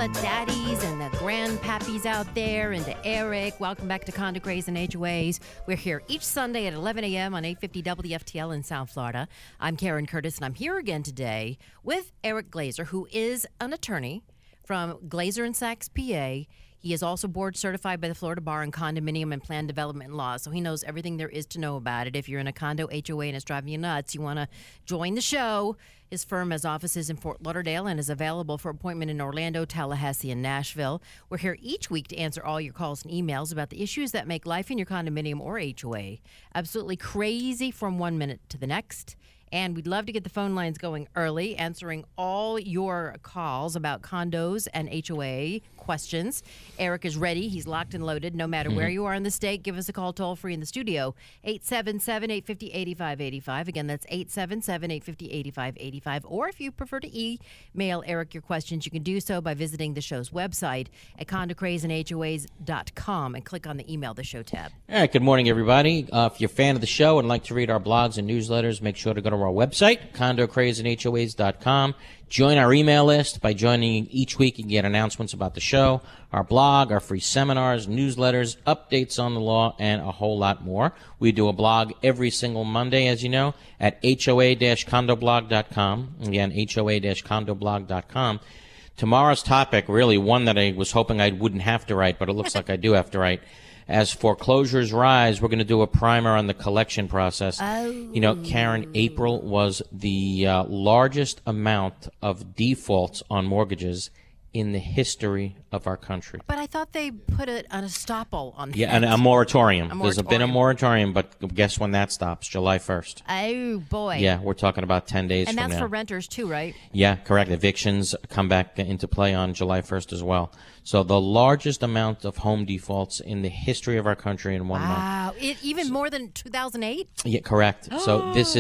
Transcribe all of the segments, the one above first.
daddies and the grandpappies out there, and to Eric. Welcome back to Condo Craze and HOAs. We're here each Sunday at 11 a.m. on 850 WFTL in South Florida. I'm Karen Curtis, and I'm here again today with Eric Glazer, who is an attorney from Glazer & Sachs, PA. He is also board certified by the Florida Bar in Condominium and Plan Development Law, so he knows everything there is to know about it. If you're in a condo HOA and it's driving you nuts, you want to join the show. His firm has offices in Fort Lauderdale and is available for appointment in Orlando, Tallahassee, and Nashville. We're here each week to answer all your calls and emails about the issues that make life in your condominium or HOA absolutely crazy from one minute to the next. And we'd love to get the phone lines going early, answering all your calls about condos and HOA questions. Eric is ready. He's locked and loaded. No matter where you are in the state, give us a call toll-free in the studio, 877-850-8585. Again, that's 877-850-8585. Or if you prefer to email Eric your questions, you can do so by visiting the show's website at condocrazeandhoas.com and click on the Email the Show tab. All right, good morning, everybody. If you're a fan of the show and like to read our blogs and newsletters, make sure to go to our website, condocrazeandhoas.com. Join our email list. By joining each week, you can get announcements about the show, our blog, our free seminars, newsletters, updates on the law, and a whole lot more. We do a blog every single Monday, as you know, at hoa-condoblog.com. Again, hoa-condoblog.com. Tomorrow's topic, really one that I was hoping I wouldn't have to write, but it looks like I do have to write. As foreclosures rise, we're going to do a primer on the collection process. Oh. You know, Karen, April was the largest amount of defaults on mortgages in the history of our country. But I thought they put an estoppel on that. Yeah, and a moratorium. There's been a moratorium. moratorium, but guess when that stops? July 1st. Oh, boy. Yeah, we're talking about 10 days from now. And that's for renters, too, right? Yeah, correct. Evictions come back into play on July 1st as well. So the largest amount of home defaults in the history of our country in 1 month. Wow. Even more than 2008? Yeah, correct. So this,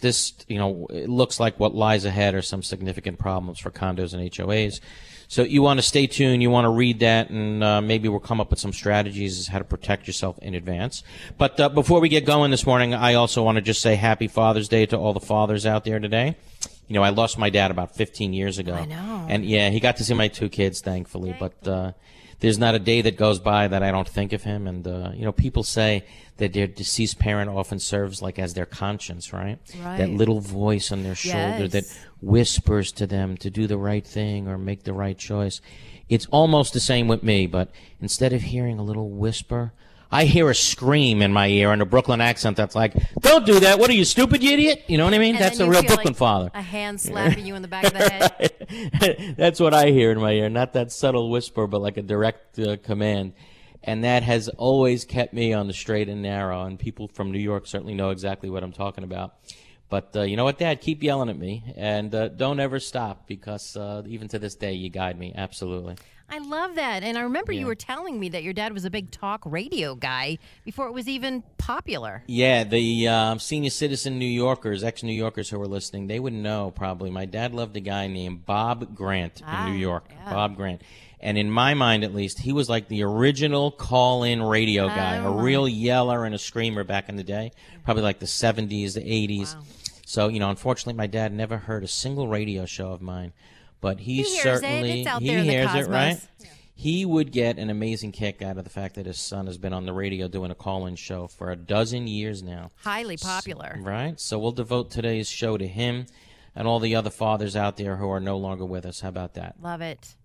it looks like what lies ahead are some significant problems for condos and HOAs. So you want to stay tuned. You want to read that, and maybe we'll come up with some strategies as how to protect yourself in advance. But before we get going this morning, I also want to just say Happy Father's Day to all the fathers out there today. You know, I lost my dad about 15 years ago. I know. And, yeah, he got to see my two kids, thankfully. But there's not a day that goes by that I don't think of him. And, people say that their deceased parent often serves like as their conscience, right? Right. That little voice on their shoulder that whispers to them to do the right thing or make the right choice. It's almost the same with me, but instead of hearing a little whisper, I hear a scream in my ear in a Brooklyn accent that's like, "Don't do that. What are you, stupid, you idiot?" You know what I mean? And that's a real Brooklyn father. A hand slapping you in the back of the head. That's what I hear in my ear. Not that subtle whisper, but like a direct command. And that has always kept me on the straight and narrow. And people from New York certainly know exactly what I'm talking about. But you know what, Dad? Keep yelling at me. And don't ever stop, because even to this day, you guide me. Absolutely. I love that. And I remember you were telling me that your dad was a big talk radio guy before it was even popular. Yeah, the senior citizen New Yorkers, ex-New Yorkers who were listening, they would know probably. My dad loved a guy named Bob Grant in New York. Yeah. Bob Grant. And in my mind, at least, he was like the original call-in radio guy, a real yeller and a screamer back in the day, probably like the 70s, the 80s. Wow. So, unfortunately, my dad never heard a single radio show of mine. But he certainly, it's out there in the hears cosmos. it, right? Yeah. He would get an amazing kick out of the fact that his son has been on the radio doing a call-in show for a dozen years now. Highly popular. Right? So we'll devote today's show to him and all the other fathers out there who are no longer with us. How about that? Love it.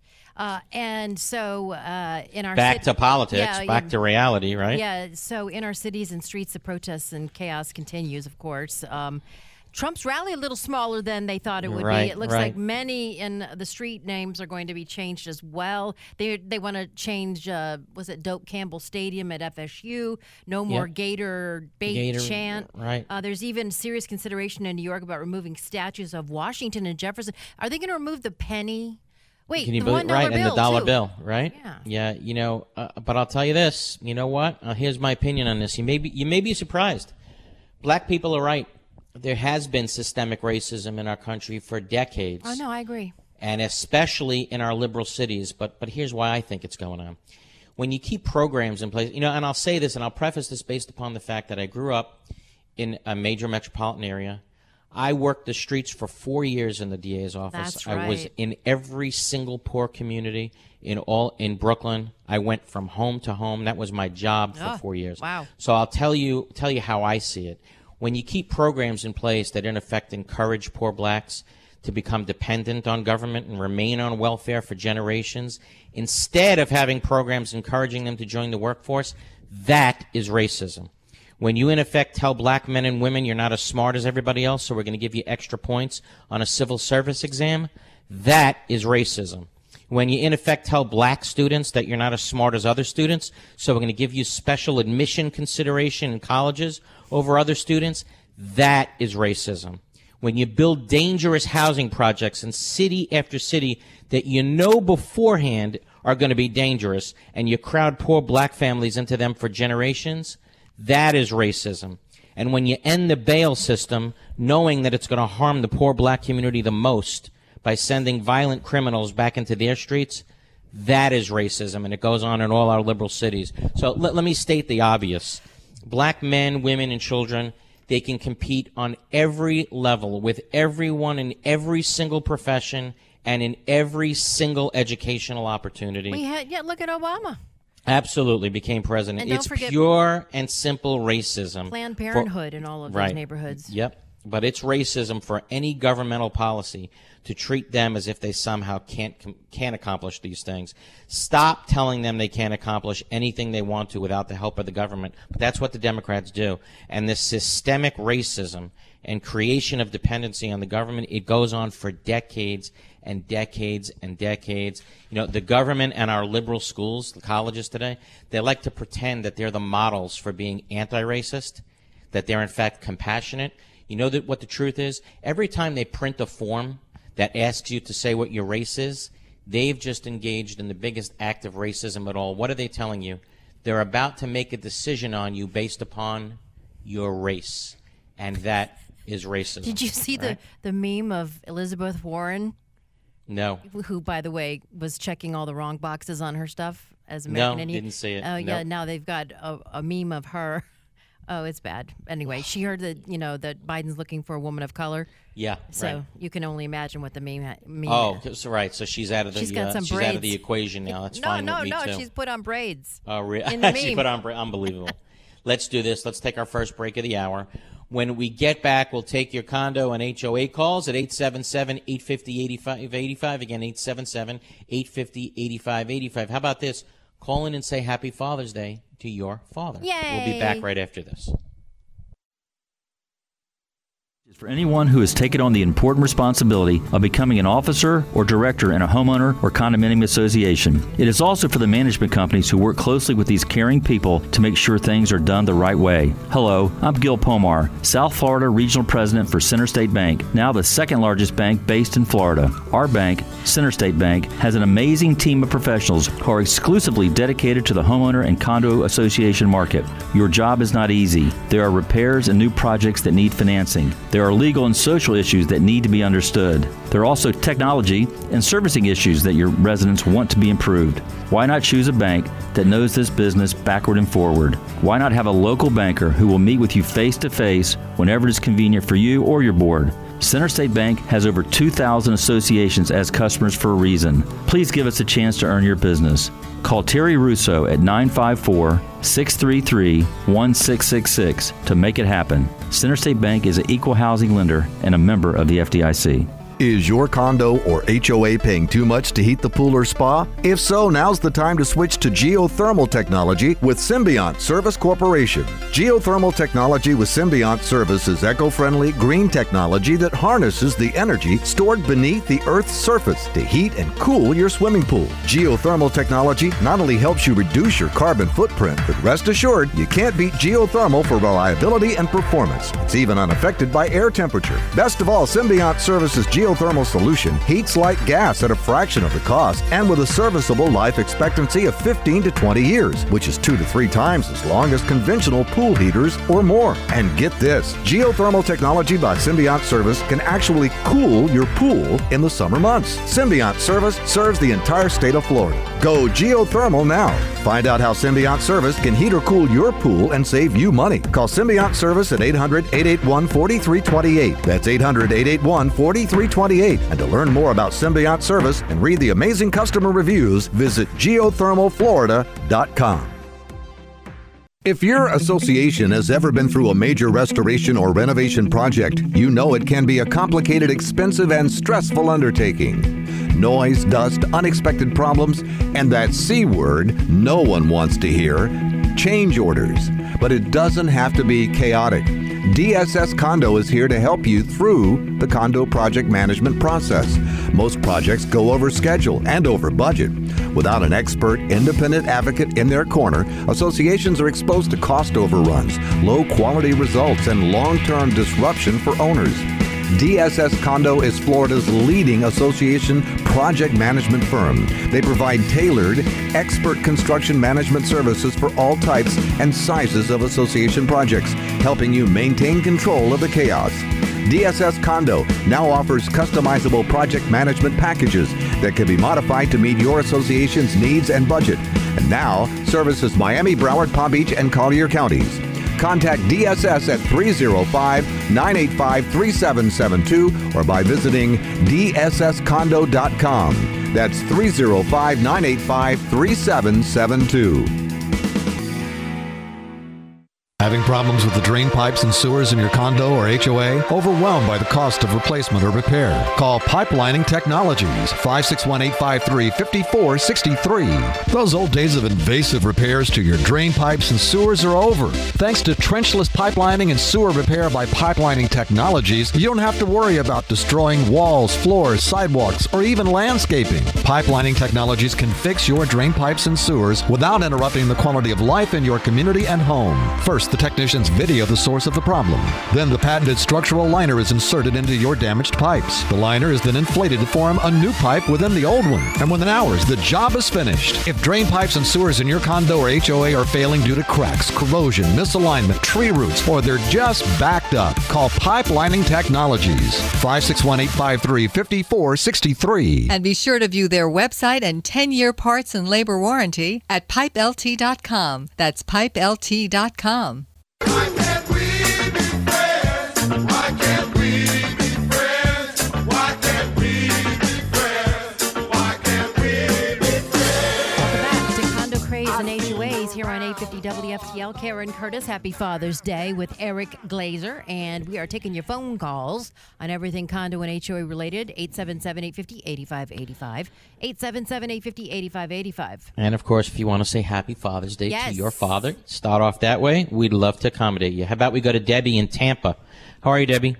And so in our back to politics, back to reality, right? Yeah. So in our cities and streets, the protests and chaos continues, of course. Trump's rally a little smaller than they thought it would be. It looks like many in the street names are going to be changed as well. They want to change, was it Doak Campbell Stadium at FSU? No more Gator Bait chant. Right. There's even serious consideration in New York about removing statues of Washington and Jefferson. Are they going to remove the penny? Wait, the $1 bill, and the dollar too. bill, right? Yeah. Yeah, but I'll tell you this. You know what? Here's my opinion on this. You may be surprised. Black people are right. There has been systemic racism in our country for decades. Oh, no, I agree. And especially in our liberal cities. But here's why I think it's going on. When you keep programs in place, and I'll say this, and I'll preface this based upon the fact that I grew up in a major metropolitan area. I worked the streets for 4 years in the DA's office. That's right. I was in every single poor community in Brooklyn. I went from home to home. That was my job for 4 years. Wow. So I'll tell you how I see it. When you keep programs in place that in effect encourage poor blacks to become dependent on government and remain on welfare for generations, instead of having programs encouraging them to join the workforce, that is racism. When you, in effect, tell black men and women you're not as smart as everybody else, so we're going to give you extra points on a civil service exam, that is racism. When you, in effect, tell black students that you're not as smart as other students, so we're going to give you special admission consideration in colleges over other students, that is racism. When you build dangerous housing projects in city after city that you know beforehand are going to be dangerous, and you crowd poor black families into them for generations, that is racism. And when you end the bail system, knowing that it's going to harm the poor black community the most by sending violent criminals back into their streets, that is racism. And it goes on in all our liberal cities. So let me state the obvious. Black men, women, and children, they can compete on every level with everyone in every single profession and in every single educational opportunity. Look at Obama. Absolutely, became president. And don't it's forget pure and simple racism. Planned Parenthood in all of those neighborhoods. Yep. But it's racism for any governmental policy to treat them as if they somehow can't accomplish these things. Stop telling them they can't accomplish anything they want to without the help of the government. But that's what the Democrats do. And this systemic racism and creation of dependency on the government, it goes on for decades and decades and decades. You know, the government and our liberal schools, the colleges today, they like to pretend that they're the models for being anti-racist, that they're in fact compassionate. You know what the truth is? Every time they print a form that asks you to say what your race is, they've just engaged in the biggest act of racism at all. What are they telling you? They're about to make a decision on you based upon your race, and that is racism. Did you see the meme of Elizabeth Warren? No. Who, by the way, was checking all the wrong boxes on her stuff as American Indian? No, didn't see it. Oh, yeah, now they've got a meme of her. Oh, it's bad. Anyway, she heard that, that Biden's looking for a woman of color. Yeah, so you can only imagine what the meme is. Right. So she's out of the she's out of the equation now. That's fine with me too. She's put on braids. Oh, really? In the meme. She put on braids. Unbelievable. Let's do this. Let's take our first break of the hour. When we get back, we'll take your condo and HOA calls at 877-850-8585. Again, 877-850-8585. How about this? Call in and say Happy Father's Day to your father. Yay. We'll be back right after this. For anyone who has taken on the important responsibility of becoming an officer or director in a homeowner or condominium association. It is also for the management companies who work closely with these caring people to make sure things are done the right way. Hello, I'm Gil Pomar, South Florida Regional President for Center State Bank, now the second largest bank based in Florida. Our bank, Center State Bank, has an amazing team of professionals who are exclusively dedicated to the homeowner and condo association market. Your job is not easy. There are repairs and new projects that need financing. There are legal and social issues that need to be understood. There are also technology and servicing issues that your residents want to be improved. Why not choose a bank that knows this business backward and forward? Why not have a local banker who will meet with you face-to-face whenever it is convenient for you or your board? Center State Bank has over 2,000 associations as customers for a reason. Please give us a chance to earn your business. Call Terry Russo at 954-633-1666 to make it happen. Center State Bank is an equal housing lender and a member of the FDIC. Is your condo or HOA paying too much to heat the pool or spa? If so, now's the time to switch to geothermal technology with Symbiont Service Corporation. Geothermal technology with Symbiont Service is eco-friendly, green technology that harnesses the energy stored beneath the Earth's surface to heat and cool your swimming pool. Geothermal technology not only helps you reduce your carbon footprint, but rest assured, you can't beat geothermal for reliability and performance. It's even unaffected by air temperature. Best of all, Symbiont Service's geothermal geothermal solution heats like gas at a fraction of the cost and with a serviceable life expectancy of 15 to 20 years, which is 2 to 3 times as long as conventional pool heaters or more. And get this, geothermal technology by Symbiont Service can actually cool your pool in the summer months. Symbiont Service serves the entire state of Florida. Go geothermal now. Find out how Symbiont Service can heat or cool your pool and save you money. Call Symbiont Service at 800-881-4328. That's 800-881-4328. And to learn more about Symbiont Service and read the amazing customer reviews, visit geothermalflorida.com. If your association has ever been through a major restoration or renovation project, you know it can be a complicated, expensive, and stressful undertaking. Noise, dust, unexpected problems, and that C word no one wants to hear, change orders. But it doesn't have to be chaotic. DSS Condo is here to help you through the condo project management process. Most projects go over schedule and over budget. Without an expert, independent advocate in their corner, associations are exposed to cost overruns, low quality results, and long-term disruption for owners. DSS Condo is Florida's leading association project management firm. They provide tailored, expert construction management services for all types and sizes of association projects, helping you maintain control of the chaos. DSS Condo now offers customizable project management packages that can be modified to meet your association's needs and budget. And now services Miami, Broward, Palm Beach, and Collier counties. Contact DSS at 305-985-3772 or by visiting dsscondo.com. That's 305-985-3772. Having problems with the drain pipes and sewers in your condo or HOA? Overwhelmed by the cost of replacement or repair? Call Pipelining Technologies, 561-853-5463. Those old days of invasive repairs to your drain pipes and sewers are over. Thanks to trenchless pipelining and sewer repair by Pipelining Technologies, you don't have to worry about destroying walls, floors, sidewalks, or even landscaping. Pipelining Technologies can fix your drain pipes and sewers without interrupting the quality of life in your community and home. First, the technicians video the source of the problem. Then the patented structural liner is inserted into your damaged pipes. The liner is then inflated to form a new pipe within the old one. And within hours, the job is finished. If drain pipes and sewers in your condo or HOA are failing due to cracks, corrosion, misalignment, tree roots, or they're just backed up, call Pipelining Technologies, 561-853-5463. And be sure to view their website and 10-year parts and labor warranty at pipelt.com. That's pipelt.com. Why can't we be friends? Why can't we be friends? Why can't we be friends? Why can't we be friends? Welcome back to Condo Craze and HOAs here on 850 WFTL. Karen Curtis, happy Father's Day with Eric Glazer. And we are taking your phone calls on everything condo and HOA related. 877-850-8585. 877-850-8585. And, of course, if you want to say Happy Father's Day to your father, start off that way. We'd love to accommodate you. How about we go to Debbie in Tampa? How are you, Debbie?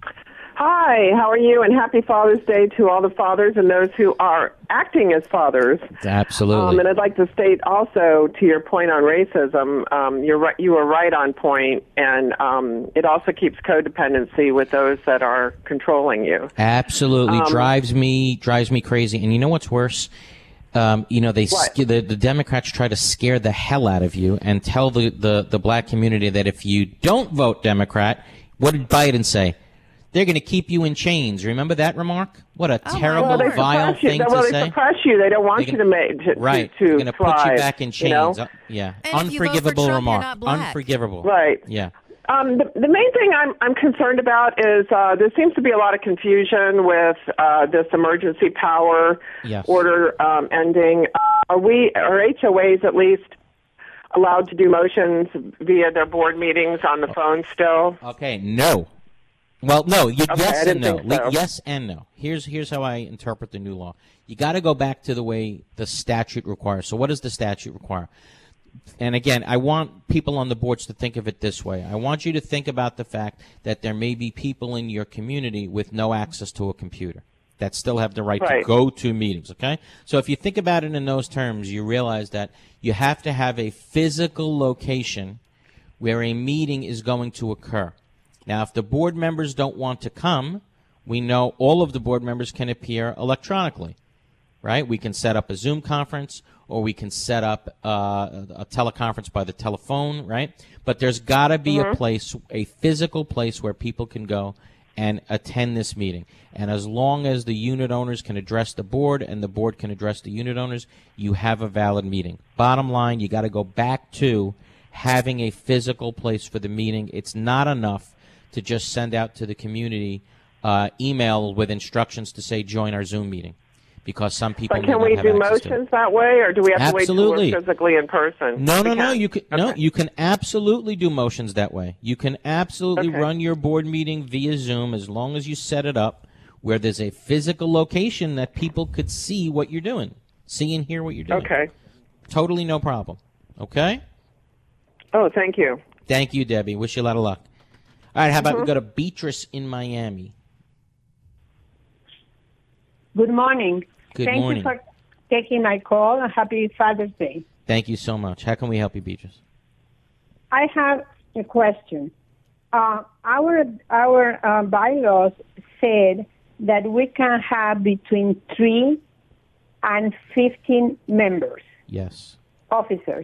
Hi, how are you? And happy Father's Day to all the fathers and those who are acting as fathers. Absolutely. And I'd like to state also, to your point on racism, you're right, you were right on point, and it also keeps codependency with those that are controlling you. Absolutely. Drives me crazy. And you know what's worse? The Democrats try to scare the hell out of you and tell the black community that if you don't vote Democrat, what did Biden say? They're going to keep you in chains. Remember that remark? What a terrible, vile thing to say. They suppress you. They don't want you to make to right. to They're going to put you back in chains. You know? Yeah, and unforgivable Trump, remark. you're not black. Unforgivable. Right. Yeah. The main thing I'm concerned about is there seems to be a lot of confusion with this emergency power order ending. Are HOAs at least allowed to do motions via their board meetings on the phone still? Okay, no. Well, no. Yes and no. So. Yes and no. Here's how I interpret the new law. You got to go back to the way the statute requires. So what does the statute require? And again, I want people on the boards to think of it this way. I want you to think about the fact that there may be people in your community with no access to a computer that still have the right to go to meetings, okay? So if you think about it in those terms, you realize that you have to have a physical location where a meeting is going to occur. Now, if the board members don't want to come, we know all of the board members can appear electronically, right? We can set up a Zoom conference, or we can set up a teleconference by the telephone, right? But there's got to be a place, a physical place where people can go and attend this meeting. And as long as the unit owners can address the board and the board can address the unit owners, you have a valid meeting. Bottom line, you got to go back to having a physical place for the meeting. It's not enough to just send out to the community email with instructions to say join our Zoom meeting, because some people. But can we do motions that way, or do we have to wait till we're physically in person? No. You can you can absolutely do motions that way. You can absolutely run your board meeting via Zoom as long as you set it up where there's a physical location that people could see what you're doing, see and hear what you're doing. Okay. Totally no problem. Okay. Oh, thank you. Thank you, Debbie. Wish you a lot of luck. All right, how about we go to Beatrice in Miami? Good morning. Good morning. Thank you for taking my call, and happy Father's Day. Thank you so much. How can we help you, Beatrice? I have a question. Our bylaws said that we can have between 3 and 15 members. Yes. Officers.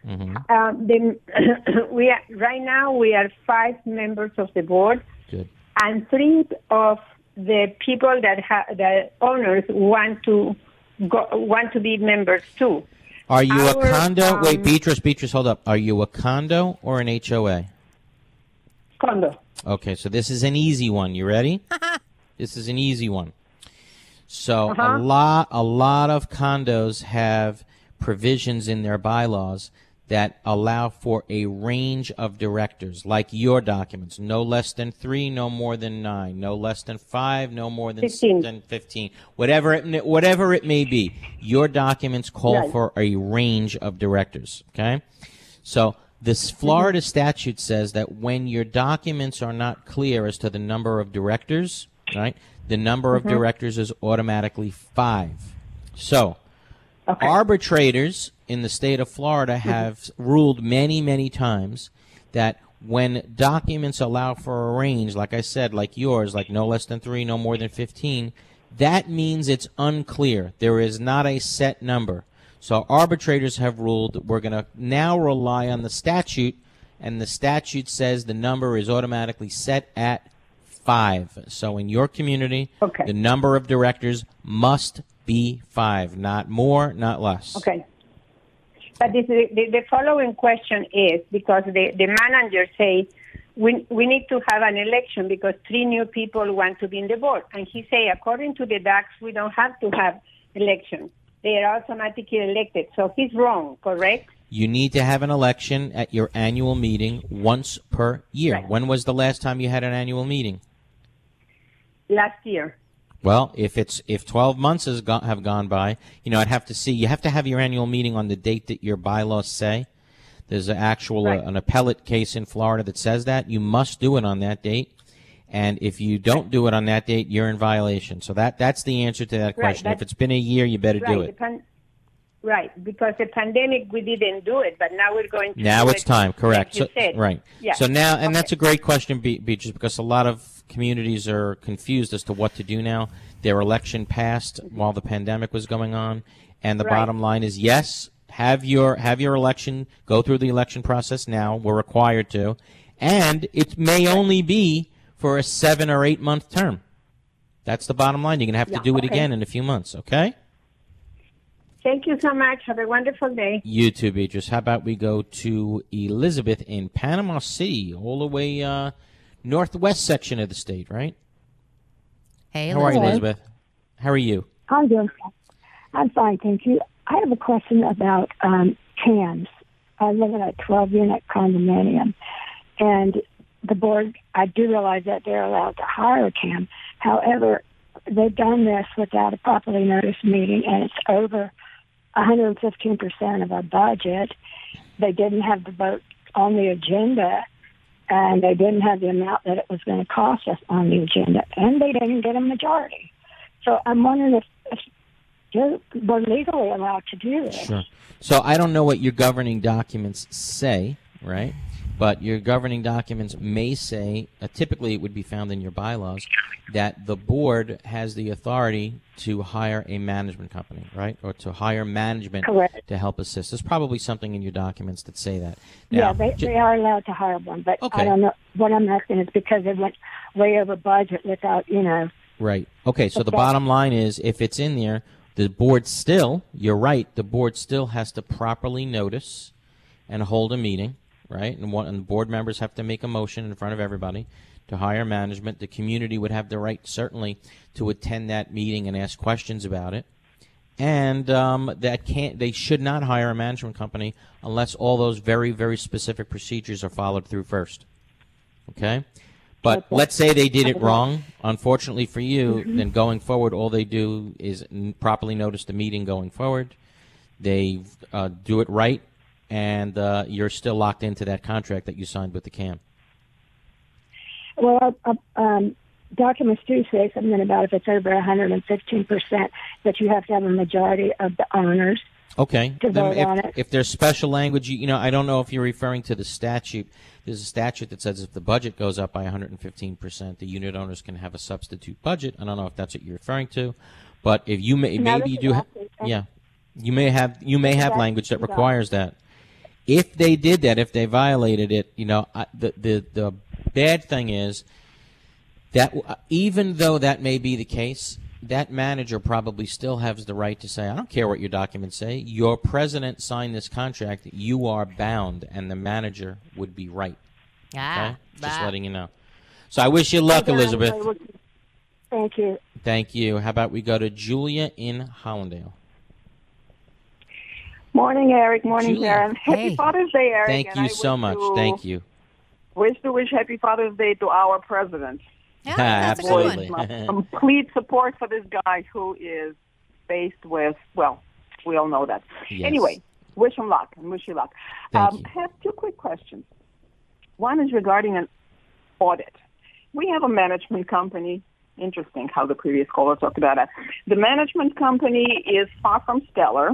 Mm-hmm. Right now we are 5 members of the board. Good. And 3 of the people the owners want to be members too. Are you a condo? Wait, Beatrice, hold up. Are you a condo or an HOA? Condo. Okay, so this is an easy one. You ready? This is an easy one. So a lot of condos have provisions in their bylaws that allow for a range of directors, like your documents, no less than 3, no more than 9, no less than 5, no more than 15, whatever it may be. Your documents call for a range of directors, okay? So this Florida statute says that when your documents are not clear as to the number of directors, right, the number of directors is automatically 5. So arbitrators in the state of Florida have ruled many, many times that when documents allow for a range, like I said, like yours, like no less than 3, no more than 15, that means it's unclear. There is not a set number. So arbitrators have ruled we're going to now rely on the statute, and the statute says the number is automatically set at 5. So in your community, the number of directors must be 5, not more, not less. Okay. But the following question is, because the manager say we need to have an election because 3 new people want to be in the board. And he say, according to the DAX, we don't have to have elections. They are automatically elected. So he's wrong, correct? You need to have an election at your annual meeting once per year. Right. When was the last time you had an annual meeting? Last year. Well, if 12 months have gone by, I'd have to see. You have to have your annual meeting on the date that your bylaws say. There's an an appellate case in Florida that says that. You must do it on that date. And if you don't do it on that date, you're in violation. So that's the answer to that question. If it's been a year, you better do it. Because the pandemic, we didn't do it, but now we're going to Now do it's time, correct. Like you said. Right. Yeah. So now, and that's a great question, Beatrice, because a lot of communities are confused as to what to do now. Their election passed while the pandemic was going on, and the bottom line is, yes, have your election, go through the election process now. We're required to, and it may only be for a 7 or 8 month term. That's the bottom line. You're going to have to do it again in a few months, okay? Thank you so much. Have a wonderful day. You too, Beatrice. How about we go to Elizabeth in Panama City, all the way northwest section of the state, right? Hey, Elizabeth. How are you, Elizabeth? How are you? I'm doing fine. I'm fine, thank you. I have a question about CAMs. I live in a 12-unit condominium, and the board, I do realize that they're allowed to hire a CAM. However, they've done this without a properly noticed meeting, and it's over 115% of our budget. They didn't have the vote on the agenda, and they didn't have the amount that it was going to cost us on the agenda, and they didn't get a majority. So I'm wondering if we're legally allowed to do this. Sure. So I don't know what your governing documents say, right? but your governing documents may say, typically it would be found in your bylaws, that the board has the authority to hire a management company, right? Or to hire management Correct. to help assist. There's probably something in your documents that say that. Yeah, Now, they are allowed to hire one, but Okay. I don't know. What I'm asking is because they went way over budget without, Right. Okay, so the Okay. bottom line is, if it's in there, the board still, you're right, the board still has to properly notice and hold a meeting, right? And the board members have to make a motion in front of everybody to hire management. The community would have the right, certainly, to attend that meeting and ask questions about it. And they should not hire a management company unless all those very, very specific procedures are followed through first. Okay? But let's say they did it wrong. Unfortunately for you, then going forward, all they do is properly notice the meeting going forward. They do it right, and you're still locked into that contract that you signed with the CAM. Well, documents do say something about if it's over 115%, that you have to have a majority of the owners. Okay. To Then vote on it. if there's special language, I don't know if you're referring to the statute. There's a statute that says if the budget goes up by 115%, the unit owners can have a substitute budget. I don't know if that's what you're referring to, but if you may, No, maybe you this do, is you may have language that requires that. If they did that, if they violated it, the bad thing is that even though that may be the case, that manager probably still has the right to say, I don't care what your documents say. Your president signed this contract. You are bound, and the manager would be right. Okay? Just letting you know. So I wish you luck, Elizabeth. Thank you. Thank you. How about we go to Julia in Hollandale? Morning, Eric. Morning, Julia. Karen. Happy Father's Day, Eric. Thank and you I so wish much. to Thank you. Wish Happy Father's Day to our president. Yeah, that's a good Absolutely. My complete support for this guy who is faced with, well, we all know that. Yes. Anyway, wish him luck and wish you luck. Thank you. I have two quick questions. One is regarding an audit. We have a management company. Interesting how the previous caller talked about it. The management company is far from stellar.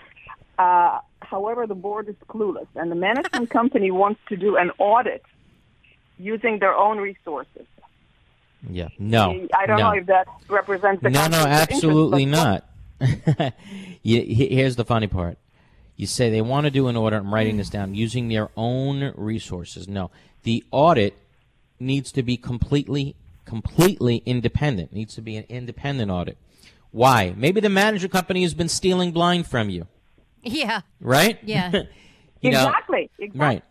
However, the board is clueless, and the management company wants to do an audit using their own resources. Yeah. No. I don't know if that represents the No, conflict of interest, absolutely but not. Here's the funny part. You say they want to do an audit. I'm writing this down. Using their own resources. No. The audit needs to be completely independent. It needs to be an independent audit. Why? Maybe the management company has been stealing blind from you. Yeah. Right? Yeah. Exactly. Right.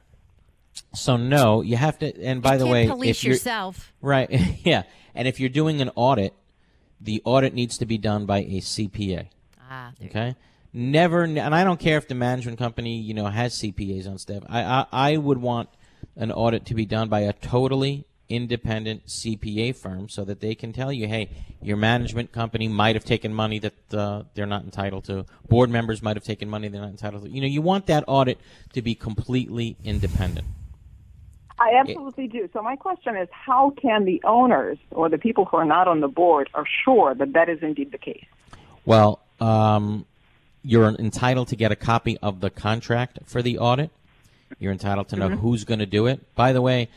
So no, you have to. And by the way, police if you're yourself. right, yeah, and if you're doing an audit, the audit needs to be done by a CPA. Okay. Never, and I don't care if the management company has CPAs on staff. I would want an audit to be done by a totally independent CPA firm so that they can tell you, hey, your management company might have taken money that they're not entitled to. Board members might have taken money they're not entitled to. You want that audit to be completely independent. I absolutely do. So my question is, how can the owners or the people who are not on the board are sure that that is indeed the case? Well, you're entitled to get a copy of the contract for the audit. You're entitled to know who's going to do it. By the way,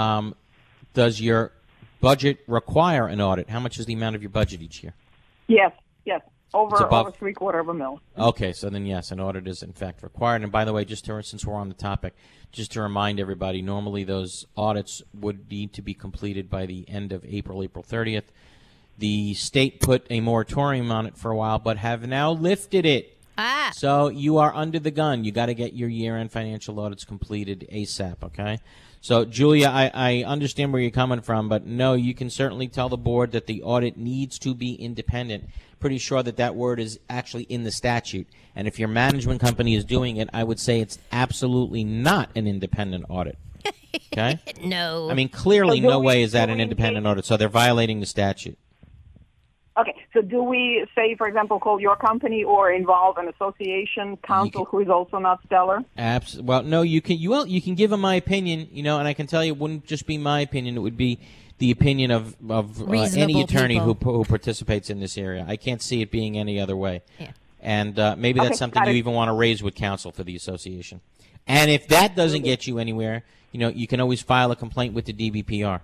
does your budget require an audit? How much is the amount of your budget each year? Yes. Over above $750,000. Okay, so then yes, an audit is in fact required. And by the way, since we're on the topic, just to remind everybody, normally those audits would need to be completed by the end of April 30th. The state put a moratorium on it for a while, but have now lifted it. So you are under the gun. You got to get your year-end financial audits completed ASAP, okay? So, Julia, I understand where you're coming from, but no, you can certainly tell the board that the audit needs to be independent. Pretty sure that word is actually in the statute. And if your management company is doing it, I would say it's absolutely not an independent audit. Okay? No. I mean, clearly no way is that an independent audit, so they're violating the statute. Okay, so do we say, for example, call your company or involve an association counsel who is also not stellar? Well, no, you can give them my opinion, and I can tell you it wouldn't just be my opinion; it would be the opinion of any attorney who participates in this area. I can't see it being any other way. Yeah. And maybe that's something you even want to raise with counsel for the association. And if that doesn't get you anywhere, you can always file a complaint with the DBPR.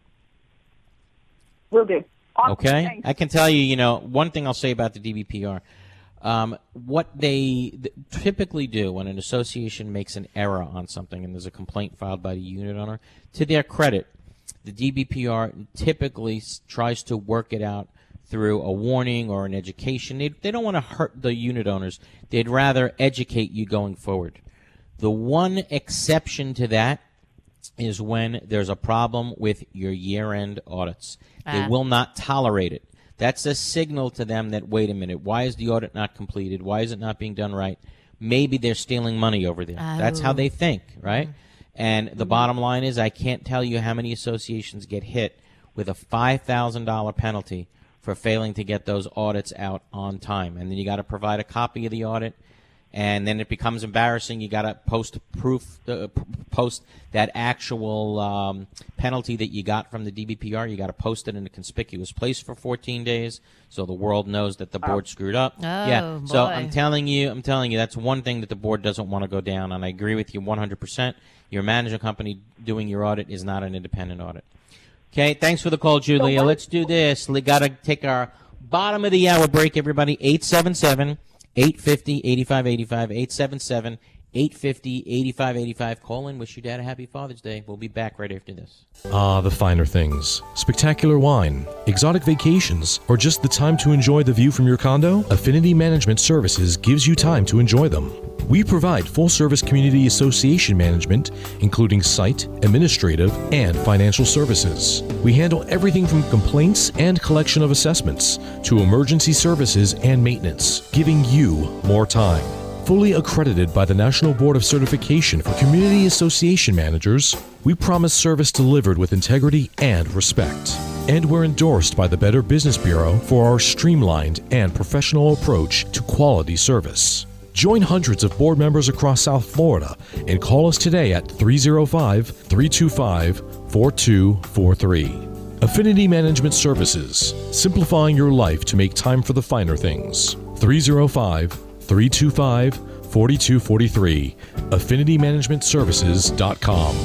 Will do. Awesome. Okay? Thanks. I can tell you, one thing I'll say about the DBPR. What they typically do when an association makes an error on something and there's a complaint filed by the unit owner, to their credit, the DBPR typically tries to work it out through a warning or an education. They don't want to hurt the unit owners. They'd rather educate you going forward. The one exception to that is when there's a problem with your year-end audits. They will not tolerate it. That's a signal to them that, wait a minute, why is the audit not completed? Why is it not being done right? Maybe they're stealing money over there. That's how they think, right? And the bottom line is, I can't tell you how many associations get hit with a $5,000 penalty for failing to get those audits out on time. And then you got to provide a copy of the audit, and then it becomes embarrassing. You got to post that actual penalty that you got from the DBPR. You got to post it in a conspicuous place for 14 days so the world knows that the board screwed up. Oh, So boy. I'm telling you, that's one thing that the board doesn't want to go down, and I agree with you 100%. Your management company doing your audit is not an independent audit. Okay, thanks for the call, Julia. Let's do this. We got to take our bottom of the hour break, everybody. 877-850-8585. 877-850-8585. Call in. Wish your dad a happy Father's Day. We'll be back right after this. Ah, the finer things. Spectacular wine, exotic vacations, or just the time to enjoy the view from your condo? Affinity Management Services gives you time to enjoy them. We provide full-service community association management, including site, administrative, and financial services. We handle everything from complaints and collection of assessments to emergency services and maintenance, giving you more time. Fully accredited by the National Board of Certification for Community Association Managers, we promise service delivered with integrity and respect. And we're endorsed by the Better Business Bureau for our streamlined and professional approach to quality service. Join hundreds of board members across South Florida and call us today at 305-325-4243. Affinity Management Services, simplifying your life to make time for the finer things. 305-325-4243. AffinityManagementServices.com.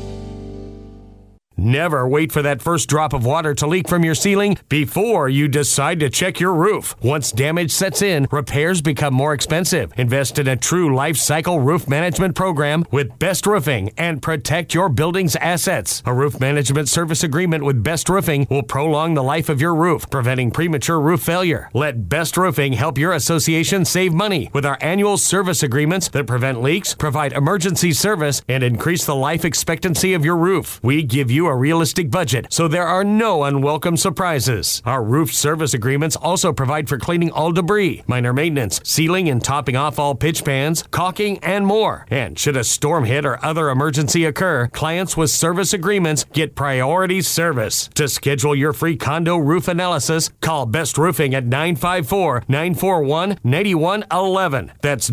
Never wait for that first drop of water to leak from your ceiling before you decide to check your roof. Once damage sets in, repairs become more expensive. Invest in a true life cycle roof management program with Best Roofing and protect your building's assets. A roof management service agreement with Best Roofing will prolong the life of your roof, preventing premature roof failure. Let Best Roofing help your association save money with our annual service agreements that prevent leaks, provide emergency service, and increase the life expectancy of your roof. We give you a realistic budget, so there are no unwelcome surprises. Our roof service agreements also provide for cleaning all debris, minor maintenance, sealing and topping off all pitch pans, caulking, and more. And should a storm hit or other emergency occur, clients with service agreements get priority service. To schedule your free condo roof analysis, call Best Roofing at 954-941-9111. That's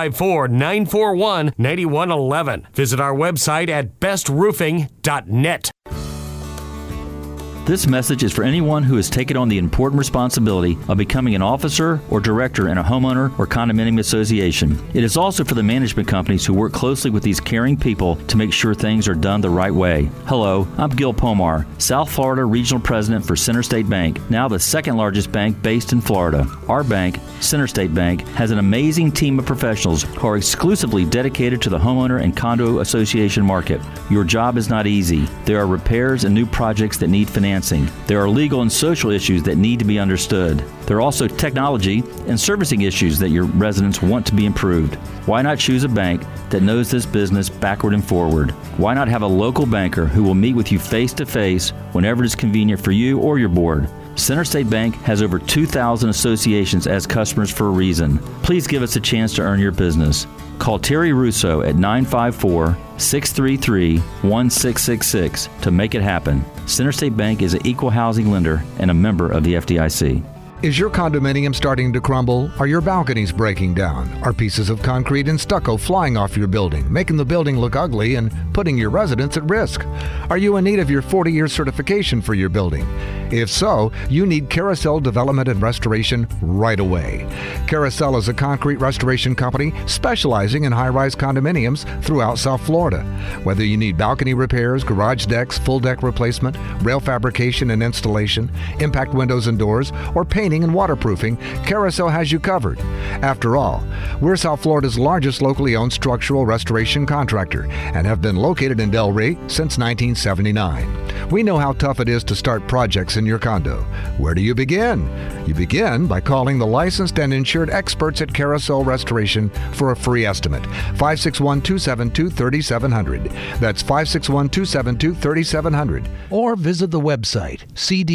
954-941-9111. Visit our website at bestroofing.net. This message is for anyone who has taken on the important responsibility of becoming an officer or director in a homeowner or condominium association. It is also for the management companies who work closely with these caring people to make sure things are done the right way. Hello, I'm Gil Pomar, South Florida Regional President for Center State Bank, now the second largest bank based in Florida. Our bank, Center State Bank, has an amazing team of professionals who are exclusively dedicated to the homeowner and condo association market. Your job is not easy. There are repairs and new projects that need financing. There are legal and social issues that need to be understood. There are also technology and servicing issues that your residents want to be improved. Why not choose a bank that knows this business backward and forward? Why not have a local banker who will meet with you face-to-face whenever it is convenient for you or your board? Center State Bank has over 2,000 associations as customers for a reason. Please give us a chance to earn your business. Call Terry Russo at 954-633-1666 to make it happen. Center State Bank is an equal housing lender and a member of the FDIC. Is your condominium starting to crumble? Are your balconies breaking down? Are pieces of concrete and stucco flying off your building, making the building look ugly and putting your residents at risk? Are you in need of your 40-year certification for your building? If so, you need Carousel Development and Restoration right away. Carousel is a concrete restoration company specializing in high-rise condominiums throughout South Florida. Whether you need balcony repairs, garage decks, full deck replacement, rail fabrication and installation, impact windows and doors, or painting and waterproofing, Carousel has you covered. After all, we're South Florida's largest locally owned structural restoration contractor and have been located in Delray since 1979. We know how tough it is to start projects in your condo. Where do you begin? You begin by calling the licensed and insured experts at Carousel Restoration for a free estimate. 561-272-3700. That's 561-272-3700. Or visit the website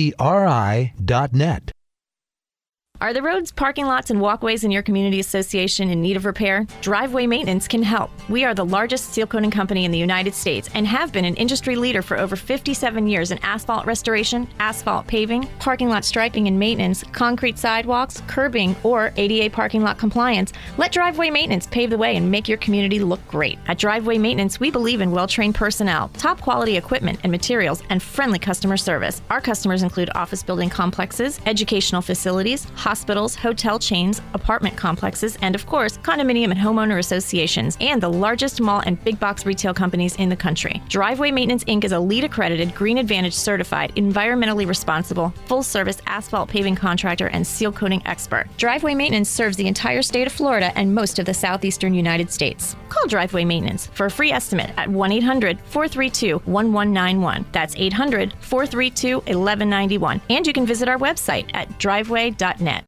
cdri.net. Are the roads, parking lots, and walkways in your community association in need of repair? Driveway Maintenance can help. We are the largest seal coating company in the United States and have been an industry leader for over 57 years in asphalt restoration, asphalt paving, parking lot striping and maintenance, concrete sidewalks, curbing, or ADA parking lot compliance. Let Driveway Maintenance pave the way and make your community look great. At Driveway Maintenance, we believe in well-trained personnel, top quality equipment and materials, and friendly customer service. Our customers include office building complexes, educational facilities, hospitals, hotel chains, apartment complexes, and of course, condominium and homeowner associations, and the largest mall and big box retail companies in the country. Driveway Maintenance Inc. is a LEED accredited, Green Advantage certified, environmentally responsible, full service asphalt paving contractor and seal coating expert. Driveway Maintenance serves the entire state of Florida and most of the southeastern United States. Call Driveway Maintenance for a free estimate at 1-800-432-1191. That's 800-432-1191. And you can visit our website at driveway.net.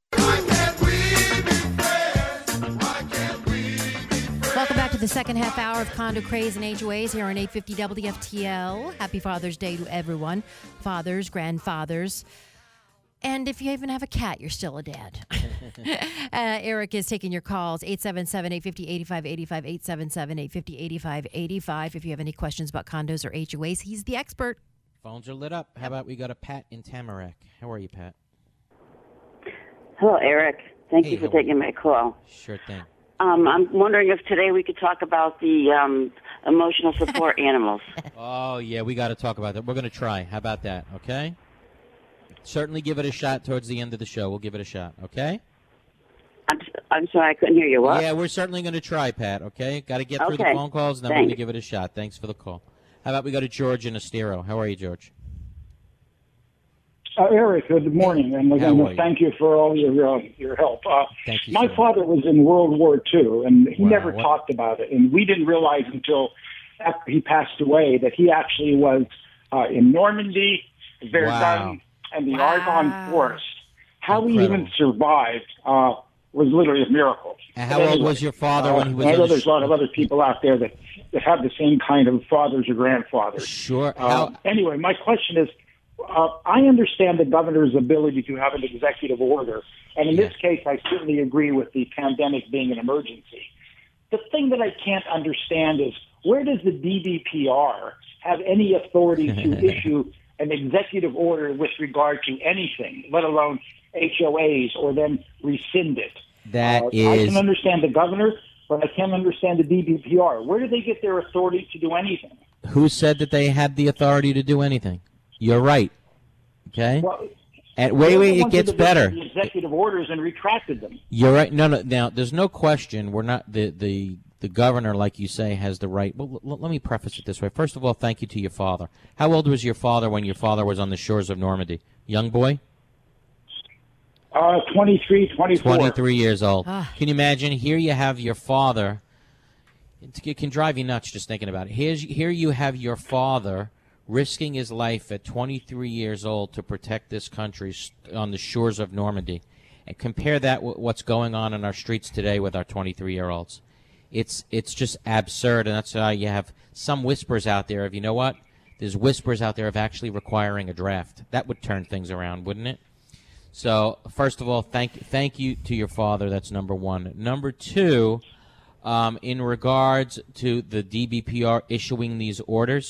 Welcome back to the second half hour of Condo Craze and HOAs here on 850 WFTL. Happy Father's Day to everyone. Fathers, grandfathers. And if you even have a cat, you're still a dad. Eric is taking your calls, 877-850-8585, 877-850-8585. If you have any questions about condos or HOAs, he's the expert. Phones are lit up. How about we go to Pat in Tamarack? How are you, Pat? Hello, Eric. Thank you for taking my call. Sure thing. I'm wondering if today we could talk about the emotional support animals. Oh, yeah, we got to talk about that. We're going to try. How about that, okay? Certainly give it a shot towards the end of the show. We'll give it a shot, okay? I'm sorry, I couldn't hear you. What? Yeah, we're certainly going to try, Pat, okay? Got to get through the phone calls, and then we're going to give it a shot. Thanks for the call. How about we go to George in Estero? How are you, George? Eric, good morning, and again, thank you for all your help. Thank you. My father was in World War II, and he never talked about it, and we didn't realize until after he passed away that he actually was in Normandy, Verdun, and the Argonne Forest. How he even survived was literally a miracle. And how old was your father when he was? I know there's a lot of other people out there that have the same kind of fathers or grandfathers. Sure. Anyway, my question is, I understand the governor's ability to have an executive order, and in this case, I certainly agree with the pandemic being an emergency. The thing that I can't understand is, where does the DBPR have any authority to issue an executive order with regard to anything, let alone HOAs, or then rescind it? I can understand the governor, but I can't understand the DBPR. Where do they get their authority to do anything? Who said that they had the authority to do anything? You're right. Okay? Well, wait, it gets better. The executive orders and retracted them. You're right. No. Now, there's no question. We're not the governor, like you say, has the right. Well, let me preface it this way. First of all, thank you to your father. How old was your father when your father was on the shores of Normandy? Young boy? 23, 24. 23 years old. Can you imagine? Here you have your father. It can drive you nuts just thinking about it. Here you have your father risking his life at 23 years old to protect this country on the shores of Normandy. And compare that with what's going on in our streets today with our 23-year-olds. It's just absurd, and that's why you have some whispers out there of, you know what? There's whispers out there of actually requiring a draft. That would turn things around, wouldn't it? So, first of all, thank you to your father. That's number one. Number two, in regards to the DBPR issuing these orders,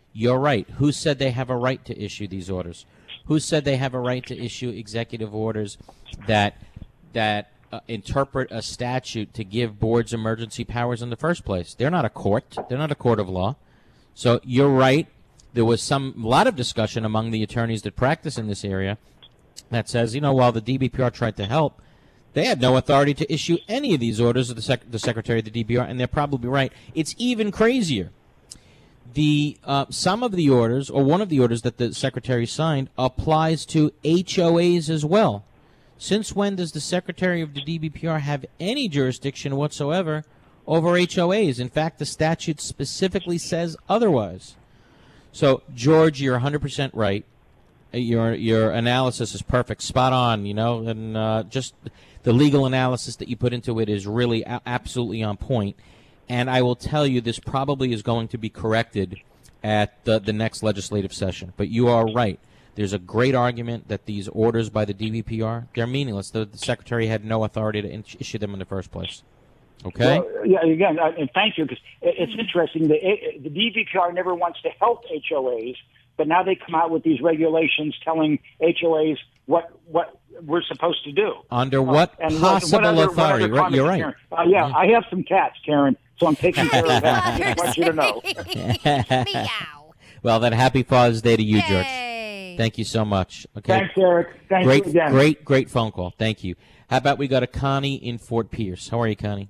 you're right. Who said they have a right to issue these orders? Who said they have a right to issue executive orders that interpret a statute to give boards emergency powers in the first place? They're not a court. They're not a court of law. So you're right. There was a lot of discussion among the attorneys that practice in this area that says, while the DBPR tried to help, they had no authority to issue any of these orders of the Secretary of the DBPR, and they're probably right. It's even crazier. Some of the orders, or one of the orders that the Secretary signed, applies to HOAs as well. Since when does the Secretary of the DBPR have any jurisdiction whatsoever over HOAs? In fact, the statute specifically says otherwise. So, George, you're 100% right. Your analysis is perfect, spot on, and just the legal analysis that you put into it is really absolutely on point. And I will tell you, this probably is going to be corrected at the next legislative session. But you are right. There's a great argument that these orders by the DBPR, they're meaningless. The Secretary had no authority to issue them in the first place. Okay? Well, yeah, again, and thank you, because it's interesting. The DBPR never wants to help HOAs, but now they come out with these regulations telling HOAs what we're supposed to do. Under what possible authority? Right, you're right. Yeah, I have some cats, Karen, so I'm taking care of that. I just want you to know. Meow. Well, then happy Father's Day to you, George. Yay. Thank you so much. Okay. Thanks, Eric. Thank you again. Great phone call. Thank you. How about we go to Connie in Fort Pierce? How are you, Connie?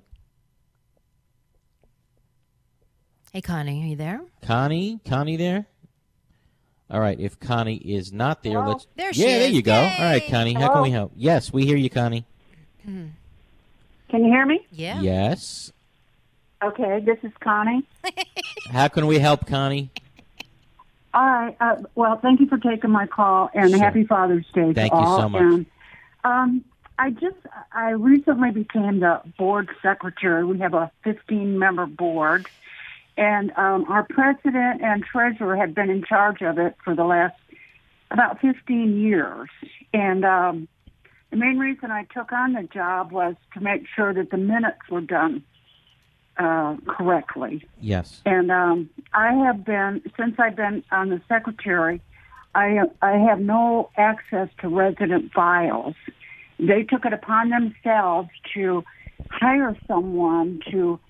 Hey, Connie, are you there? Connie there? All right, if Connie is not there, let's... There she is. There you go. Yay. All right, Connie, how can we help? Yes, we hear you, Connie. Can you hear me? Yeah. Yes. Okay, this is Connie. How can we help, Connie? All right. Well, thank you for taking my call, and Happy Father's Day Thank to you all. so much. And, I recently became the board secretary. We have a 15-member board, and our president and treasurer have been in charge of it for the last about 15 years. And the main reason I took on the job was to make sure that the minutes were done correctly. Yes. And I have been, since I've been on the secretary, I have no access to resident files. They took it upon themselves to hire someone to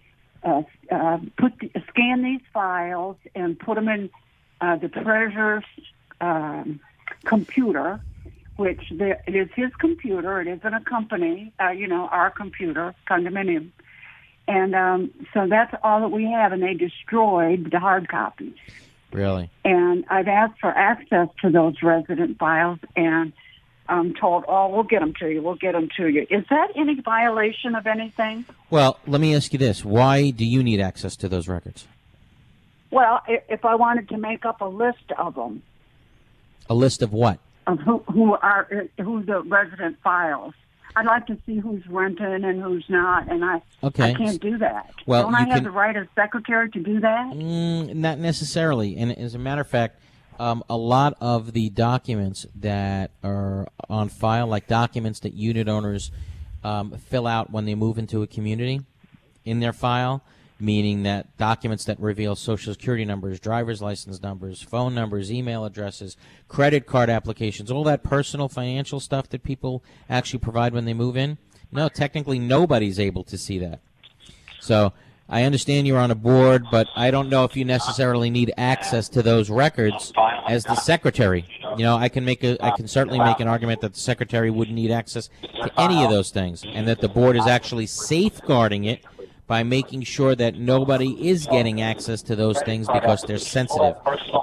scan these files and put them in the treasurer's computer, which it is his computer. It isn't a company, our computer, condominium. And so that's all that we have, and they destroyed the hard copies. Really? And I've asked for access to those resident files, and I'm told, we'll get them to you. Is that any violation of anything? Well, let me ask you this. Why do you need access to those records? Well, if I wanted to make up a list of them. A list of what? Of who the resident files. I'd like to see who's renting and who's not, and I can't do that. Well, don't I have the right as secretary to do that? Not necessarily. And as a matter of fact, a lot of the documents that are on file, like documents that unit owners fill out when they move into a community in their file, meaning that documents that reveal Social Security numbers, driver's license numbers, phone numbers, email addresses, credit card applications, all that personal financial stuff that people actually provide when they move in. No, technically nobody's able to see that. So I understand you're on a board, but I don't know if you necessarily need access to those records as the secretary. I can certainly make an argument that the secretary wouldn't need access to any of those things, and that the board is actually safeguarding it by making sure that nobody is getting access to those things because they're sensitive.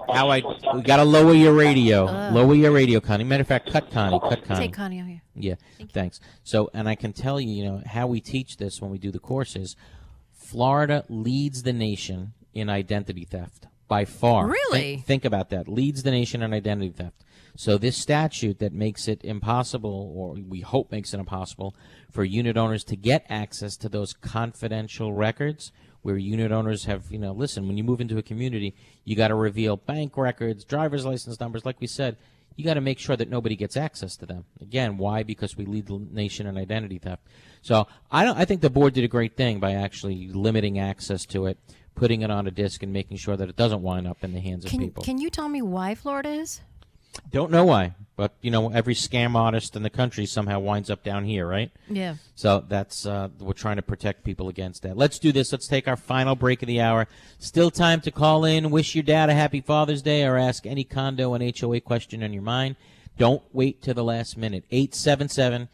We got to lower your radio. Lower your radio, Connie. Matter of fact, cut Connie. Take Connie out here. Yeah, thanks. So, and I can tell you, how we teach this when we do the courses. Florida leads the nation in identity theft by far. Really? Think about that. Leads the nation in identity theft. So this statute that makes it impossible, or we hope makes it impossible, for unit owners to get access to those confidential records, where unit owners have, listen, when you move into a community, you got to reveal bank records, driver's license numbers, like we said. You got to make sure that nobody gets access to them. Again, why? Because we lead the nation in identity theft. So I think the board did a great thing by actually limiting access to it. putting it on a disc and making sure that it doesn't wind up in the hands of people. Can you tell me why Florida is? Don't know why, but every scam artist in the country somehow winds up down here, right? Yeah. So that's we're trying to protect people against that. Let's do this. Let's take our final break of the hour. Still time to call in, wish your dad a happy Father's Day, or ask any condo and HOA question on your mind. Don't wait till the last minute. 877-850-8585,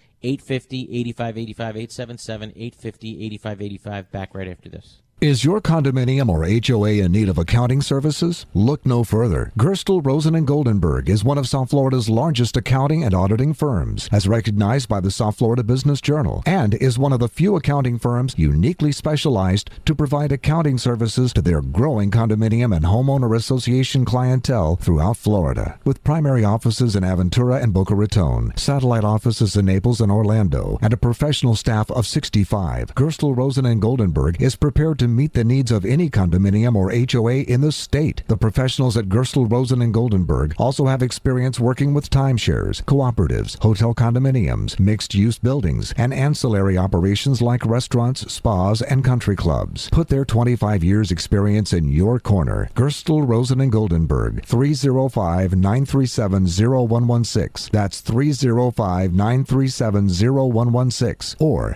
877-850-8585. Back right after this. Is your condominium or HOA in need of accounting services? Look no further. Gerstel, Rosen & Goldenberg is one of South Florida's largest accounting and auditing firms, as recognized by the South Florida Business Journal, and is one of the few accounting firms uniquely specialized to provide accounting services to their growing condominium and homeowner association clientele throughout Florida. With primary offices in Aventura and Boca Raton, satellite offices in Naples and Orlando, and a professional staff of 65, Gerstel, Rosen & Goldenberg is prepared to meet the needs of any condominium or HOA in the state. The professionals at Gerstel, Rosen & Goldenberg also have experience working with timeshares, cooperatives, hotel condominiums, mixed-use buildings, and ancillary operations like restaurants, spas, and country clubs. Put their 25 years experience in your corner. Gerstel, Rosen & Goldenberg, 305-937-0116. That's 305-937-0116 or